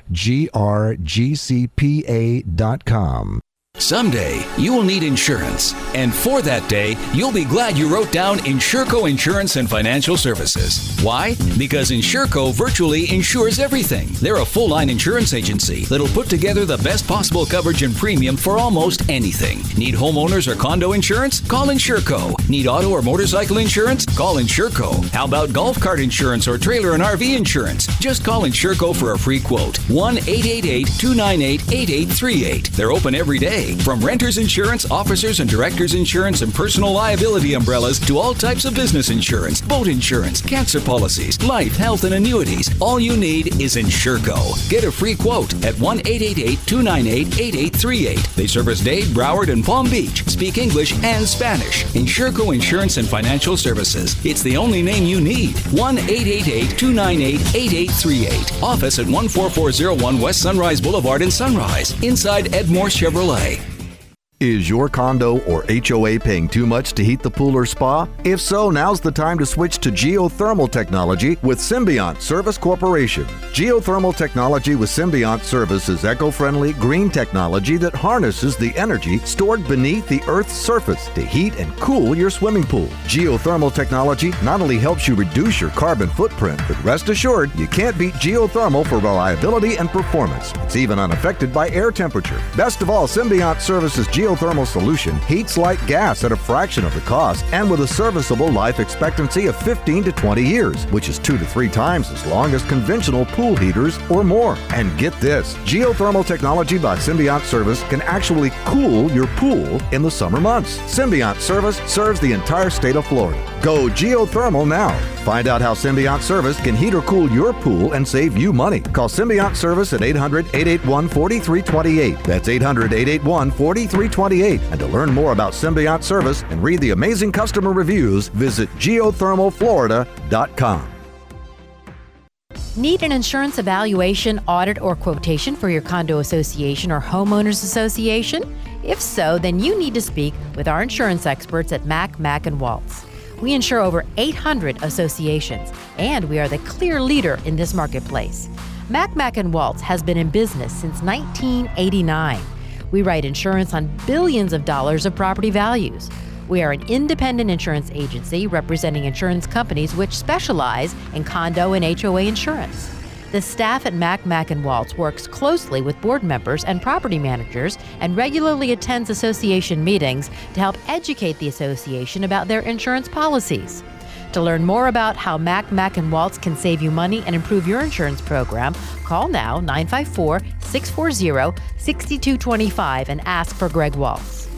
grgcpa.com. Someday, you will need insurance, and for that day, you'll be glad you wrote down Insurco Insurance and Financial Services. Why? Because Insurco virtually insures everything. They're a full-line insurance agency that'll put together the best possible coverage and premium for almost anything. Need homeowners or condo insurance? Call Insurco. Need auto or motorcycle insurance? Call Insurco. How about golf cart insurance or trailer and RV insurance? Just call Insurco for a free quote. 1-888-298-8838. They're open every day. From renter's insurance, officers and directors insurance, and personal liability umbrellas to all types of business insurance, boat insurance, cancer policies, life, health, and annuities. All you need is Insurco. Get a free quote at 1-888-298-8838. They service Dade, Broward, and Palm Beach. Speak English and Spanish. Insurco Insurance and Financial Services. It's the only name you need. 1-888-298-8838. Office at 14401 West Sunrise Boulevard in Sunrise. Inside Edmore Chevrolet. Is your condo or HOA paying too much to heat the pool or spa? If so, now's the time to switch to geothermal technology with Symbiont Service Corporation. Geothermal technology with Symbiont Service is eco-friendly, green technology that harnesses the energy stored beneath the Earth's surface to heat and cool your swimming pool. Geothermal technology not only helps you reduce your carbon footprint, but rest assured, you can't beat geothermal for reliability and performance. It's even unaffected by air temperature. Best of all, Symbiont Service's geothermal solution heats like gas at a fraction of the cost and with a serviceable life expectancy of 15 to 20 years, which is 2 to 3 times as long as conventional pool heaters or more. And get this, geothermal technology by Symbiont Service can actually cool your pool in the summer months. Symbiont Service serves the entire state of Florida. Go geothermal now. Find out how Symbiont Service can heat or cool your pool and save you money. Call Symbiont Service at 800-881-4328. That's 800-881-4328. And to learn more about Symbiont Service and read the amazing customer reviews, visit geothermalflorida.com. Need an insurance evaluation, audit, or quotation for your condo association or homeowners association? If so, then you need to speak with our insurance experts at Mack & Waltz. We insure over 800 associations, and we are the clear leader in this marketplace. Mack & Waltz has been in business since 1989. We write insurance on billions of dollars of property values. We are an independent insurance agency representing insurance companies which specialize in condo and HOA insurance. The staff at Mack & Waltz works closely with board members and property managers and regularly attends association meetings to help educate the association about their insurance policies. To learn more about how Mack & Waltz can save you money and improve your insurance program, call now 954-640-6225 and ask for Greg Waltz.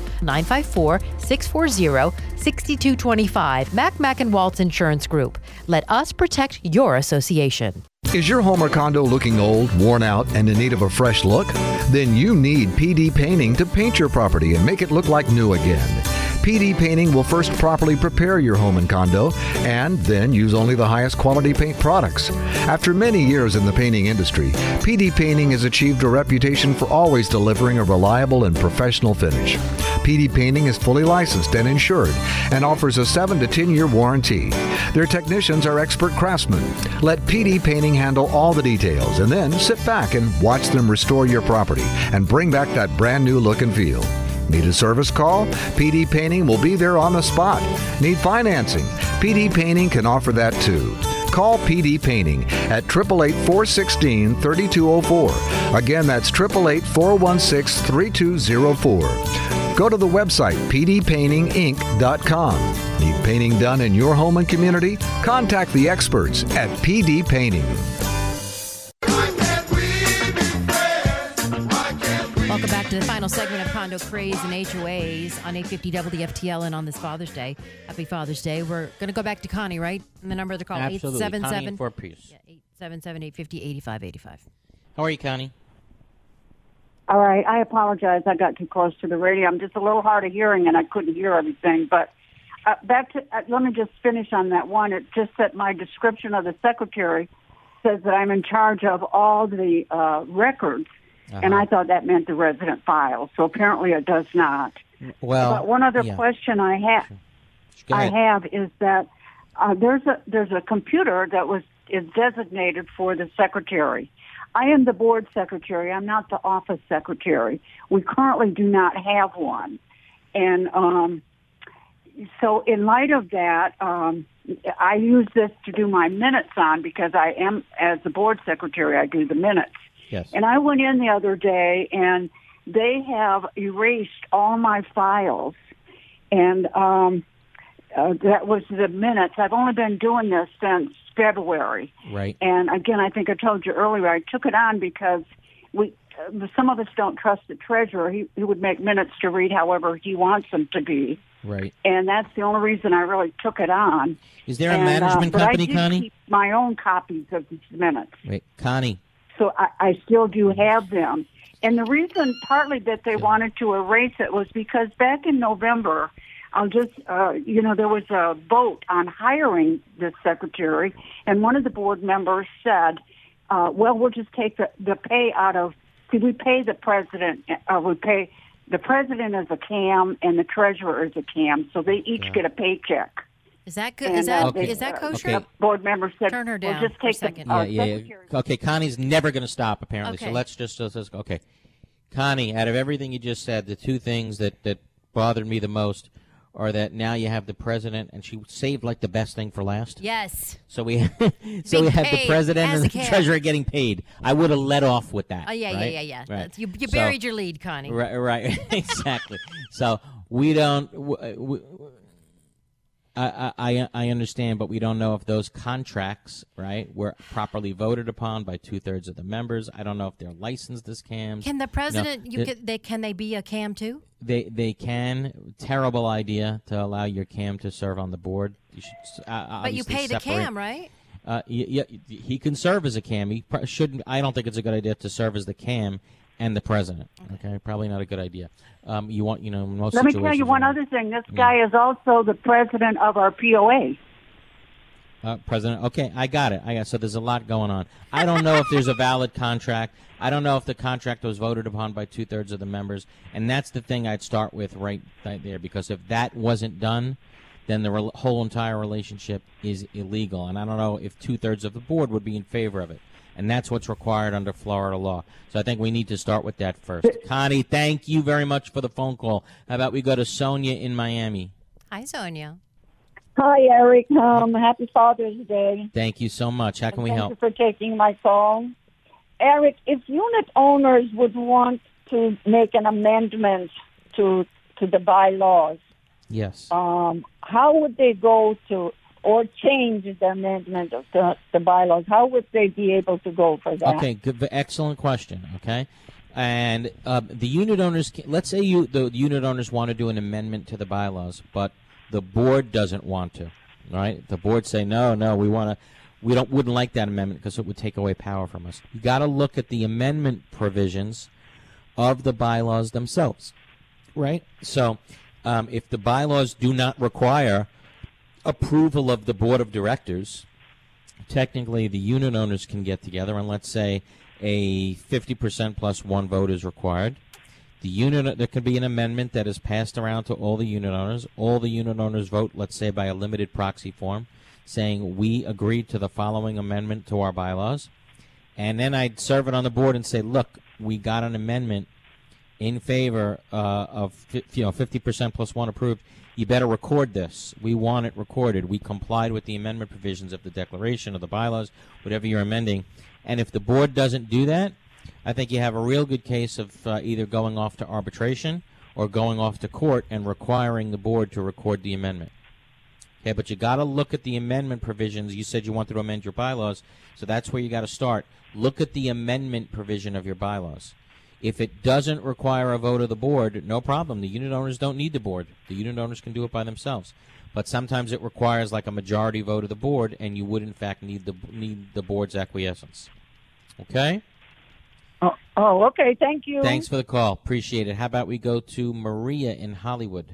954-640-6225. Mack & Waltz Insurance Group. Let us protect your association. Is your home or condo looking old, worn out, and in need of a fresh look? Then you need PD Painting to paint your property and make it look like new again. PD Painting will first properly prepare your home and condo and then use only the highest quality paint products. After many years in the painting industry, PD Painting has achieved a reputation for always delivering a reliable and professional finish. PD Painting is fully licensed and insured and offers a 7 to 10 year warranty. Their technicians are expert craftsmen. Let PD Painting handle all the details and then sit back and watch them restore your property and bring back that brand new look and feel. Need a service call? PD Painting will be there on the spot. Need financing? PD Painting can offer that too. Call PD Painting at 888-416-3204. Again, that's 888-416-3204. Go to the website pdpaintinginc.com. Need painting done in your home and community? Contact the experts at PD Painting. Welcome back to the final segment of Condo Craze and HOAs on 850 WFTL and on this Father's Day. Happy Father's Day. We're going to go back to Connie, right? And the number to call, Absolutely. 877 Connie in Fort Pierce. 877-850-8585. How are you, Connie? All right. I apologize. I got too close to the radio. I'm just a little hard of hearing, and I couldn't hear everything. But back to let me just finish on that one. It's just that my description of the secretary says that I'm in charge of all the records. And I thought that meant the resident files. So apparently it does not. Well, but one other question I have is that there's a computer that is designated for the secretary. I am the board secretary. I'm not the office secretary. We currently do not have one. And so in light of that, I use this to do my minutes on because I am, as the board secretary, I do the minutes. Yes. And I went in the other day, and they have erased all my files, and that was the minutes. I've only been doing this since February. Right. And again, I think I told you earlier, I took it on because some of us don't trust the treasurer. He would make minutes to read however he wants them to be. Right. And that's the only reason I really took it on. Is there a management company, but I Connie? keep my own copies of these minutes. Wait, Connie. So I still do have them. And the reason partly that they wanted to erase it was because back in November, there was a vote on hiring this secretary, and one of the board members said, we'll just take the pay out of, we pay the president, we pay the president as a CAM and the treasurer as a CAM, so they each get a paycheck. Is that good? Is that kosher? Okay. Board member said, turn her down we'll just take for a second. Yeah. Okay, Connie's never going to stop, apparently. Okay. So let's just okay. Connie, out of everything you just said, the two things that bothered me the most are that now you have the president, and she saved like the best thing for last. Yes. So we have the president and the treasurer getting paid. I would have let off with that. Oh yeah, right? yeah. Right. You buried your lead, Connie. Right. Exactly. So we don't. I understand, but we don't know if those contracts, right, were properly voted upon by 2/3 of the members. I don't know if they're licensed as CAMs. Can the president? Can they be a CAM too? They can. Terrible idea to allow your CAM to serve on the board. You should. But you pay the CAM, right? Yeah, he can serve as a CAM. He shouldn't. I don't think it's a good idea to serve as the CAM and the president. Okay, probably not a good idea. Most Let me tell you one other thing. This guy is also the president of our POA. President. Okay, I got it. So there's a lot going on. I don't know if there's a valid contract. I don't know if the contract was voted upon by 2/3 of the members, and that's the thing I'd start with right there, because if that wasn't done, then the whole entire relationship is illegal, and I don't know if 2/3 of the board would be in favor of it. And that's what's required under Florida law. So I think we need to start with that first. Connie, thank you very much for the phone call. How about we go to Sonia in Miami? Hi, Sonia. Hi, Eric. Happy Father's Day. Thank you so much. How can we help? Thank you for taking my call. Eric, if unit owners would want to make an amendment to the bylaws, yes, how would they go to, or change the amendment of the bylaws? How would they be able to go for that? Okay, good, excellent question. Okay, and the unit owners, let's say the unit owners want to do an amendment to the bylaws, but the board doesn't want to. Right? The board say no, wouldn't like that amendment because it would take away power from us. You got to look at the amendment provisions of the bylaws themselves. Right? So if the bylaws do not require approval of the board of directors, technically the unit owners can get together and let's say a 50% plus one vote is required. There could be an amendment that is passed around to all the unit owners. All the unit owners vote, let's say, by a limited proxy form, saying we agreed to the following amendment to our bylaws. And then I'd serve it on the board and say, look, we got an amendment in favor of 50% plus one approved. You better record this. We want it recorded. We complied with the amendment provisions of the declaration of the bylaws, whatever you're amending. And if the board doesn't do that, I think you have a real good case of either going off to arbitration or going off to court and requiring the board to record the amendment. Okay, but you got to look at the amendment provisions. You said you wanted to amend your bylaws, so that's where you got to start. Look at the amendment provision of your bylaws. If it doesn't require a vote of the board, no problem. The unit owners don't need the board. The unit owners can do it by themselves. But sometimes it requires like a majority vote of the board, and you would in fact need the board's acquiescence. Okay? Oh, okay. Thank you. Thanks for the call. Appreciate it. How about we go to Maria in Hollywood?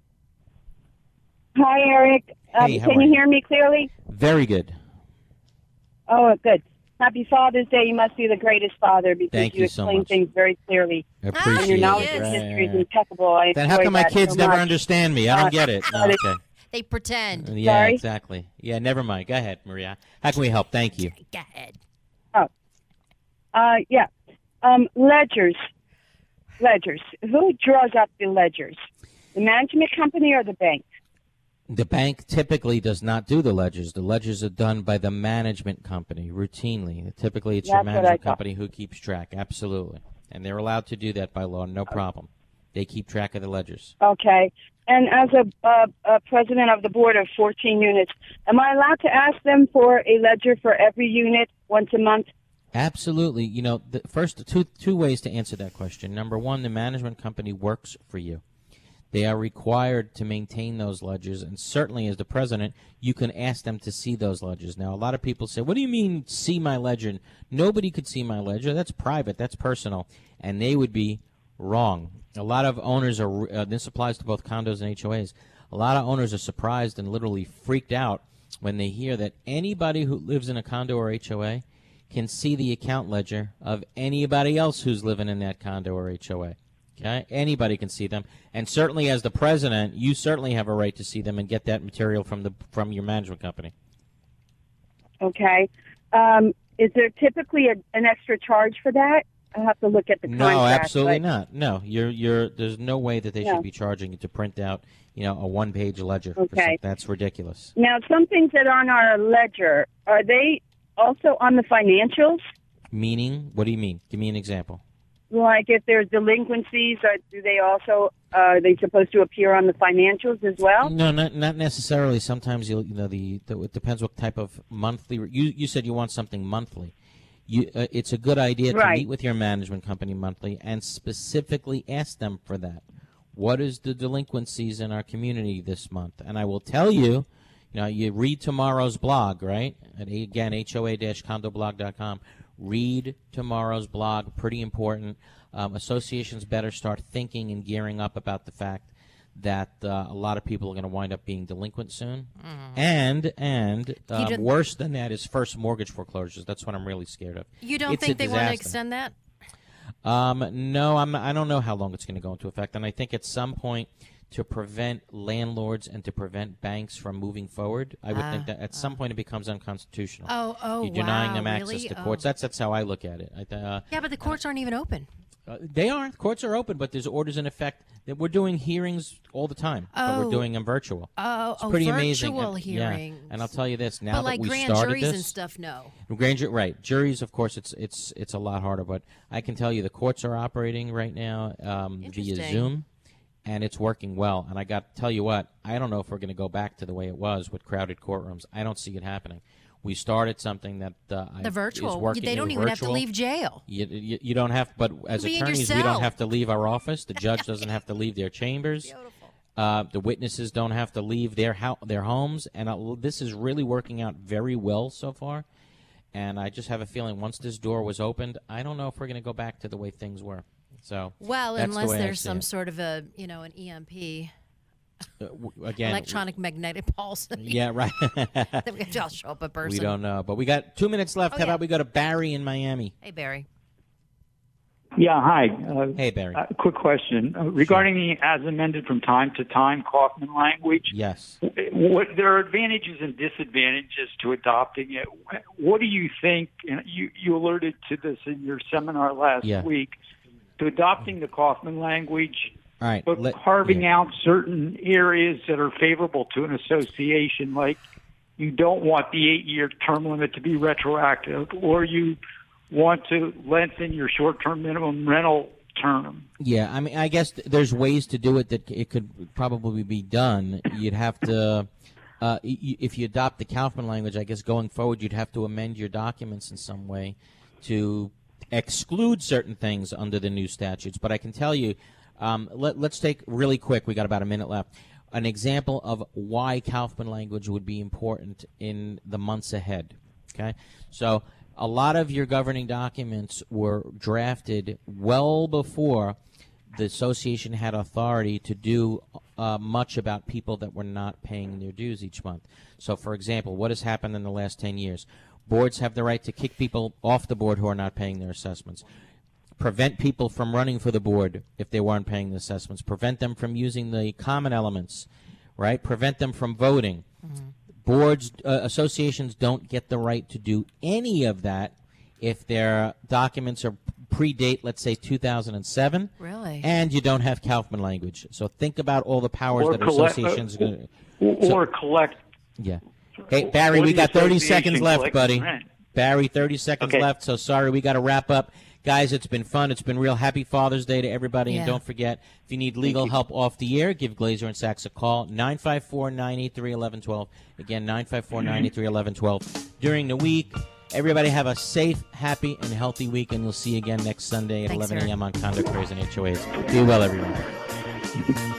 Hi, Eric. Hey, how can are you you? hear me clearly? Very good. Oh, good. Happy Father's Day. You must be the greatest father because Thank you so explain much. things very clearly. I appreciate and your knowledge it. of Right, history is right. impeccable. I Then how enjoy come my that kids so never much. understand me? I don't get it. No, okay. They pretend. Yeah, Sorry? exactly. Yeah, never mind. Go ahead, Maria. How can we help? Thank you. Go ahead. Yeah. Ledgers. Who draws up the ledgers? The management company or the bank? The bank typically does not do the ledgers. The ledgers are done by the management company routinely. Typically, it's your That's what I management thought. company who keeps track. Absolutely. And they're allowed to do that by law, no problem. They keep track of the ledgers. Okay. And as a president of the board of 14 units, am I allowed to ask them for a ledger for every unit once a month? Absolutely. You know, first, two ways to answer that question. Number one, the management company works for you. They are required to maintain those ledgers, and certainly as the president, you can ask them to see those ledgers. Now, a lot of people say, what do you mean see my ledger? Nobody could see my ledger. That's private. That's personal. And they would be wrong. A lot of owners are, this applies to both condos and HOAs, a lot of owners are surprised and literally freaked out when they hear that anybody who lives in a condo or HOA can see the account ledger of anybody else who's living in that condo or HOA. Okay, anybody can see them, and certainly as the president, you certainly have a right to see them and get that material from your management company. Okay. Is there typically an extra charge for that? I have to look at the contract. No, absolutely but- not. No, there's no way that they No. should be charging you to print out, a one-page ledger. for Okay. something. That's ridiculous. Now, some things that are on our ledger, are they also on the financials? Meaning, what do you mean? Give me an example. Like if there's delinquencies, do they also are they supposed to appear on the financials as well? No, not necessarily. Sometimes it depends what type of monthly. You said you want something monthly. It's a good idea to Right. meet with your management company monthly and specifically ask them for that. What is the delinquencies in our community this month? And I will tell you, you read tomorrow's blog, right? Again, HOA-condoblog.com. Read tomorrow's blog. Pretty important. Associations better start thinking and gearing up about the fact that a lot of people are going to wind up being delinquent soon. And worse than that is first mortgage foreclosures. That's what I'm really scared of. You don't It's think a they want to disaster. extend that? No, I don't know how long it's going to go into effect. And I think at some point, to prevent landlords and to prevent banks from moving forward, I would think that at some point it becomes unconstitutional. You're denying them access really? to courts. That's how I look at it. Yeah, but the courts aren't even open. They aren't. Courts are open, but there's orders in effect. That we're doing hearings all the time, but we're doing them virtual. It's pretty amazing. Virtual And, hearings. and I'll tell you this: now But that like we grand started juries this, and stuff, no. Right? Juries, of course, it's a lot harder. But I can tell you, the courts are operating right now via Interesting. Zoom, and it's working well. And I got to tell you what: I don't know if we're going to go back to the way it was with crowded courtrooms. I don't see it happening. We started something that The virtual. is working. They don't even have to virtual. leave jail. You don't have, but as Be in your attorneys, we cell. don't have to leave our office. The judge doesn't have to leave their chambers. The witnesses don't have to leave their homes, and this is really working out very well so far. And I just have a feeling once this door was opened, I don't know if we're going to go back to the way things were. So Well, that's unless the way I there's see some it. sort of an EMP again, electronic magnetic pulse. Yeah, right. Then we have to show up a person. We don't know, but we got 2 minutes left. Oh, How yeah. about we go to Barry in Miami? Hey, Barry. Yeah, hi. Hey, Barry. Quick question. Regarding the as amended from time to time Kaufman language, yes. There are advantages and disadvantages to adopting it. What do you think, and you alerted to this in your seminar last week, to adopting the Kaufman language, all right, but carving out certain areas that are favorable to an association, like you don't want the 8-year term limit to be retroactive, or you want to lengthen your short-term minimum rental term. Yeah, I mean, I guess there's ways to do it that it could probably be done. You'd have to, if you adopt the Kaufman language, I guess going forward you'd have to amend your documents in some way to exclude certain things under the new statutes. But I can tell you, let's take really quick, we got about a minute left, an example of why Kaufman language would be important in the months ahead. Okay? So a lot of your governing documents were drafted well before the association had authority to do much about people that were not paying their dues each month. So, for example, what has happened in the last 10 years? Boards have the right to kick people off the board who are not paying their assessments, prevent people from running for the board if they weren't paying the assessments, prevent them from using the common elements, right? Prevent them from voting. Boards, associations don't get the right to do any of that if their documents are predate, let's say, 2007. Really? And you don't have Kaufman language. So think about all the powers that associations collect. Yeah. Hey, Barry, we got 30 seconds left, buddy. Barry, 30 seconds left. So sorry, we got to wrap up. Guys, it's been fun. It's been real. Happy Father's Day to everybody. And don't forget, if you need legal help off the air, give Glazer and Sachs a call, 954-983-1112. Again, 954-983-1112. During the week, everybody have a safe, happy, and healthy week, and we'll see you again next Sunday at 11 a.m. on Condo Craze and HOAs. Be well, everyone.